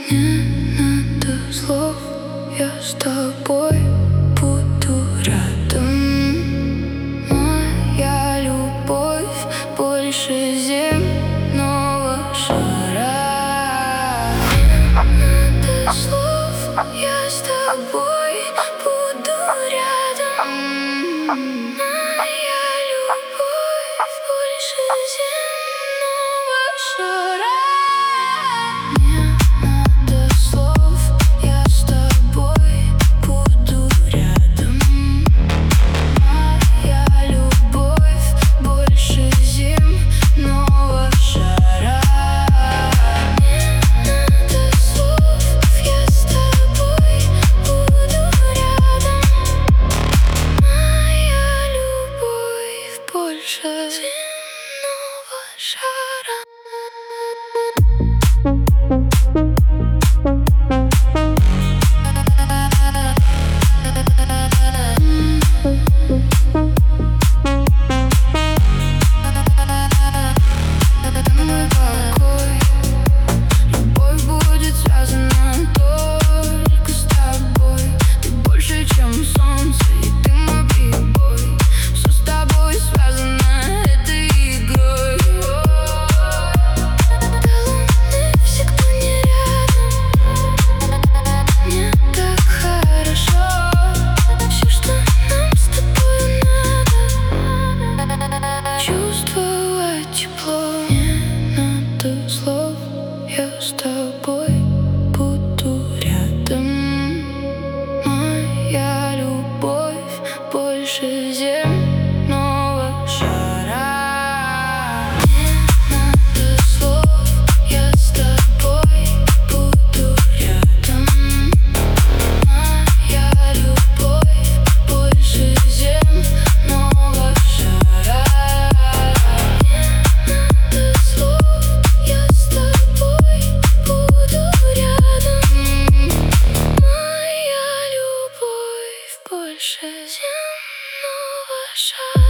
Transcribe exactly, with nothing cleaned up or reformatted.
Не надо слов, я с тобой буду рядом. Моя любовь больше земного шара. Не надо слов, я с тобой буду рядом. Моя любовь больше земного шара. Земного шара. Любовь будет связана только с тобой. Ты больше, чем солнце, и ты мой биг-бой. Все с тобой связано этой игрой. До луны всегда не рядом. Мне так хорошо. Все, что нам с тобой надо, чувствовать тепло. Не надо слов, я с тобой буду рядом. Моя любовь больше земного шара. Не надо слов, я с тобой буду рядом. Моя любовь больше земного шара. Не надо слов, я с тобой буду рядом. Моя любовь больше земного шара.